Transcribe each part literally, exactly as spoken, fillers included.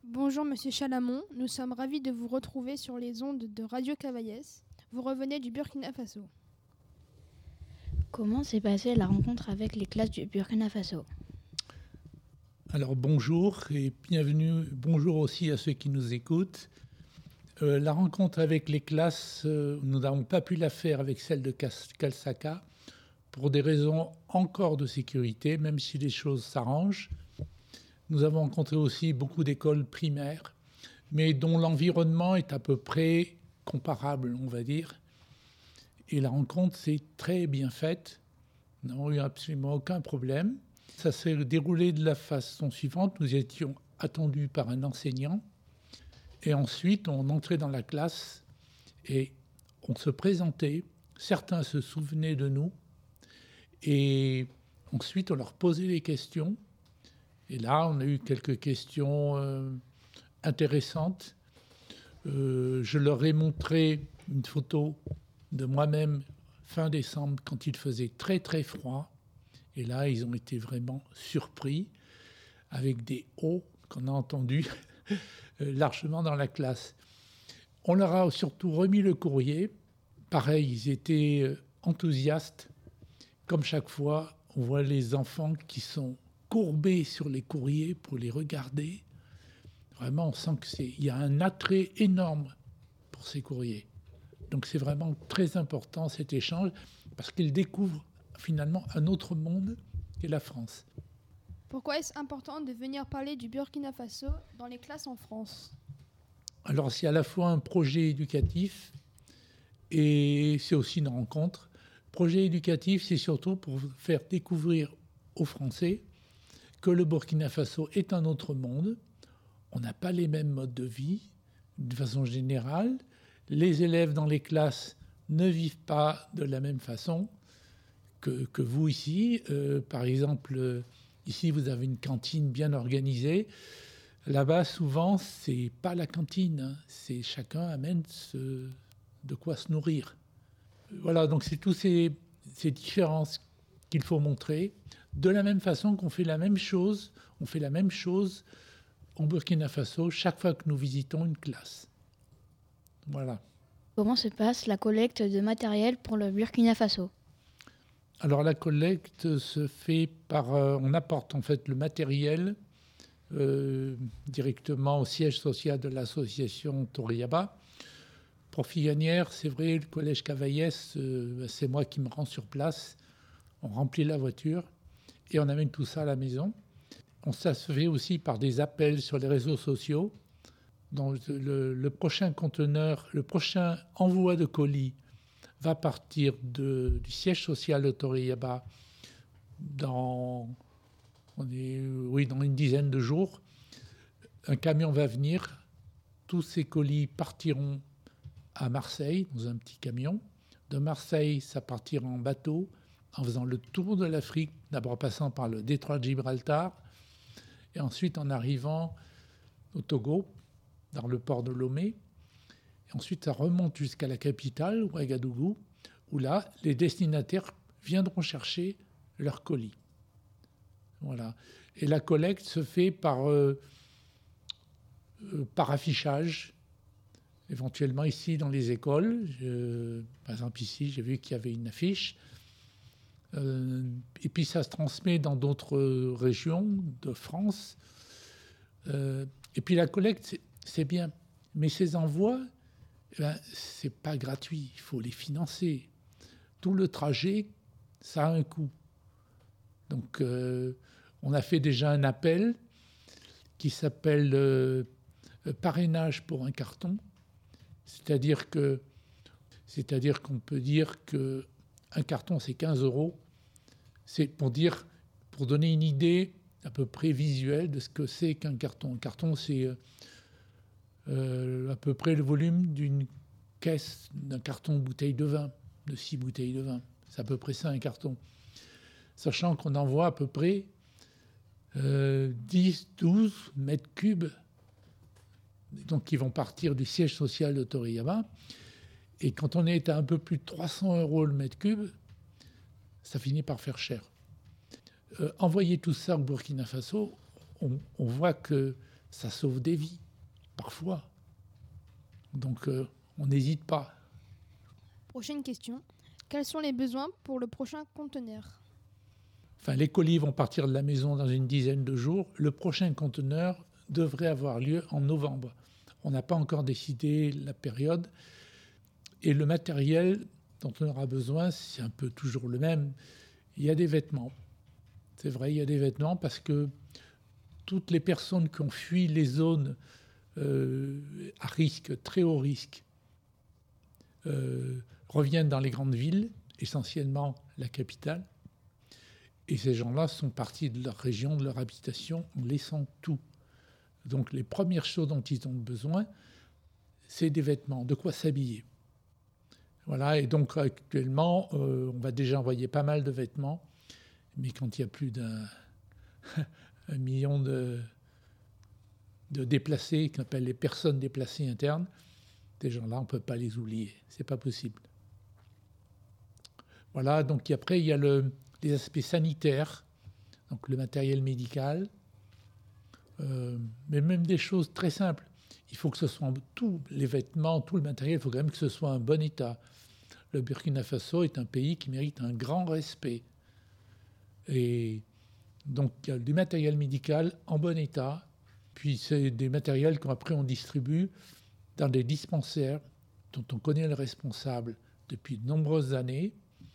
Bonjour Monsieur Chalamon, nous sommes ravis de vous retrouver sur les ondes de Radio Cavaillès. Vous revenez du Burkina Faso. Comment s'est passée la rencontre avec les classes du Burkina Faso ? Alors bonjour et bienvenue, bonjour aussi à ceux qui nous écoutent. Euh, la rencontre avec les classes, euh, nous n'avons pas pu la faire avec celle de Kalsaka pour des raisons encore de sécurité, même si les choses s'arrangent. Nous avons rencontré aussi beaucoup d'écoles primaires, mais dont l'environnement est à peu près comparable, on va dire. Et la rencontre s'est très bien faite. Nous n'avons eu absolument aucun problème. Ça s'est déroulé de la façon suivante. Nous étions attendus par un enseignant. Et ensuite, on entrait dans la classe et on se présentait. Certains se souvenaient de nous. Et ensuite, on leur posait des questions. Et là, on a eu quelques questions euh, intéressantes. Euh, je leur ai montré une photo de moi-même fin décembre quand il faisait très très froid. Et là, ils ont été vraiment surpris avec des hauts qu'on a entendus largement dans la classe. On leur a surtout remis le courrier. Pareil, ils étaient enthousiastes. Comme chaque fois, on voit les enfants qui sont courbés sur les courriers pour les regarder. Vraiment, on sent qu'il y a un attrait énorme pour ces courriers. Donc c'est vraiment très important cet échange parce qu'ils découvrent finalement un autre monde qu'est la France. Pourquoi est-ce important de venir parler du Burkina Faso dans les classes en France ? Alors c'est à la fois un projet éducatif et c'est aussi une rencontre. Projet éducatif, c'est surtout pour faire découvrir aux Français que le Burkina Faso est un autre monde. On n'a pas les mêmes modes de vie de façon générale. Les élèves dans les classes ne vivent pas de la même façon que, que vous ici. Euh, par exemple, euh, ici, vous avez une cantine bien organisée. Là-bas, souvent, c'est pas la cantine. Hein. C'est chacun amène ce, de quoi se nourrir. Voilà, donc c'est toutes ces, ces différences qu'il faut montrer. De la même façon qu'on fait la même chose, on fait la même chose au Burkina Faso chaque fois que nous visitons une classe. Voilà. Comment se passe la collecte de matériel pour le Burkina Faso ? Alors la collecte se fait par... Euh, on apporte en fait le matériel euh, directement au siège social de l'association Toriyaba. Pour Figonière, c'est vrai, le collège Cavaillès, euh, c'est moi qui me rends sur place. On remplit la voiture et on amène tout ça à la maison. On, ça se fait aussi par des appels sur les réseaux sociaux. Donc le, le prochain conteneur, le prochain envoi de colis va partir de, du siège social de Toriyaba dans, on est, oui, dans une dizaine de jours. Un camion va venir, tous ces colis partiront à Marseille dans un petit camion. De Marseille, ça partira en bateau en faisant le tour de l'Afrique, d'abord passant par le détroit de Gibraltar et ensuite en arrivant au Togo, dans le port de Lomé. Et ensuite, ça remonte jusqu'à la capitale, Ouagadougou, où là, les destinataires viendront chercher leurs colis. Voilà. Et la collecte se fait par, euh, euh, par affichage, éventuellement ici dans les écoles. Je, par exemple, ici, j'ai vu qu'il y avait une affiche. Euh, et puis, ça se transmet dans d'autres régions de France. Euh, et puis, la collecte, c'est, c'est bien. Mais ces envois, eh ben, c'est pas gratuit. Il faut les financer. Tout le trajet, ça a un coût. Donc, euh, on a fait déjà un appel qui s'appelle euh, parrainage pour un carton. C'est-à-dire que, c'est-à-dire qu'on peut dire qu'un carton, c'est quinze euros. C'est pour dire, pour donner une idée à peu près visuelle de ce que c'est qu'un carton. Un carton, c'est euh, à peu près le volume d'une caisse, d'un carton de bouteille de vin, de six bouteilles de vin. C'est à peu près ça, un carton. Sachant qu'on envoie à peu près euh, dix, douze mètres cubes, donc qui vont partir du siège social de Toriyaba. Et quand on est à un peu plus de trois cents euros le mètre cube, ça finit par faire cher. Euh, envoyer tout ça au Burkina Faso, on, on voit que ça sauve des vies, parfois. Donc, euh, on n'hésite pas. Prochaine question. Quels sont les besoins pour le prochain conteneur ? Enfin, les colis vont partir de la maison dans une dizaine de jours. Le prochain conteneur devrait avoir lieu en novembre. On n'a pas encore décidé la période. Et le matériel dont on aura besoin, c'est un peu toujours le même. Il y a des vêtements. C'est vrai, il y a des vêtements parce que toutes les personnes qui ont fui les zones euh, à risque, très haut risque, euh, reviennent dans les grandes villes, essentiellement la capitale. Et ces gens-là sont partis de leur région, de leur habitation, en laissant tout. Donc les premières choses dont ils ont besoin, c'est des vêtements, de quoi s'habiller. Voilà, et donc actuellement, euh, on va déjà envoyer pas mal de vêtements, mais quand il y a plus d'un un million de, de déplacés, qu'on appelle les personnes déplacées internes, ces gens-là, on ne peut pas les oublier, c'est pas possible. Voilà, donc après, il y a le, les aspects sanitaires, donc le matériel médical, euh, mais même des choses très simples. Il faut que ce soit tous les vêtements, tout le matériel, il faut quand même que ce soit en bon état. Le Burkina Faso est un pays qui mérite un grand respect. Et donc, il y a du matériel médical en bon état, puis c'est des matériels qu'après on distribue dans des dispensaires dont on connaît le responsable depuis de nombreuses années.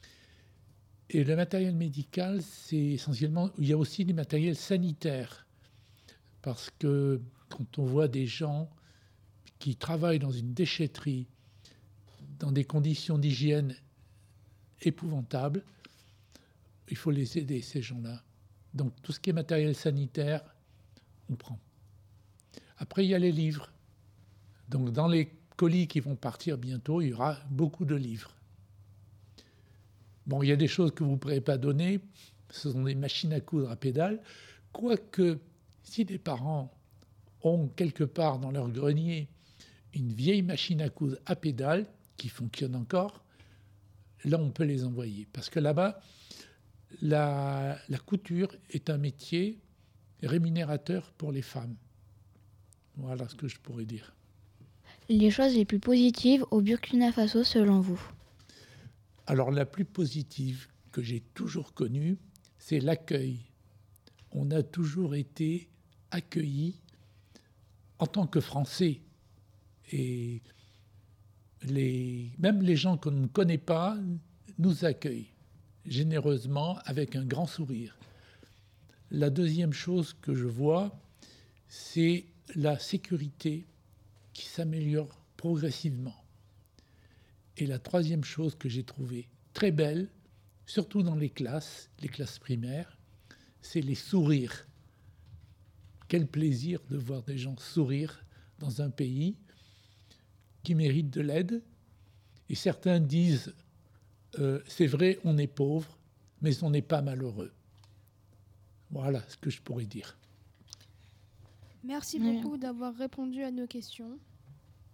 Et le matériel médical, c'est essentiellement... Il y a aussi du matériel sanitaire, parce que quand on voit des gens qui travaillent dans une déchetterie, dans des conditions d'hygiène épouvantables, il faut les aider, ces gens-là. Donc tout ce qui est matériel sanitaire, on prend. Après, il y a les livres. Donc dans les colis qui vont partir bientôt, il y aura beaucoup de livres. Bon, il y a des choses que vous ne pourrez pas donner, ce sont des machines à coudre à pédales, quoique si des parents ont quelque part dans leur grenier une vieille machine à coudre à pédales qui fonctionne encore, là on peut les envoyer. Parce que là-bas, la, la couture est un métier rémunérateur pour les femmes. Voilà ce que je pourrais dire. Les choses les plus positives au Burkina Faso selon vous ? Alors la plus positive que j'ai toujours connue, c'est l'accueil. On a toujours été accueillis en tant que Français. Et les, même les gens qu'on ne connaît pas nous accueillent généreusement avec un grand sourire. La deuxième chose que je vois, c'est la sécurité qui s'améliore progressivement. Et la troisième chose que j'ai trouvée très belle, surtout dans les classes, les classes primaires, c'est les sourires. Quel plaisir de voir des gens sourire dans un pays qui mérite de l'aide. Et certains disent, euh, c'est vrai, on est pauvre, mais on n'est pas malheureux. Voilà ce que je pourrais dire. Merci beaucoup d'avoir répondu à nos questions.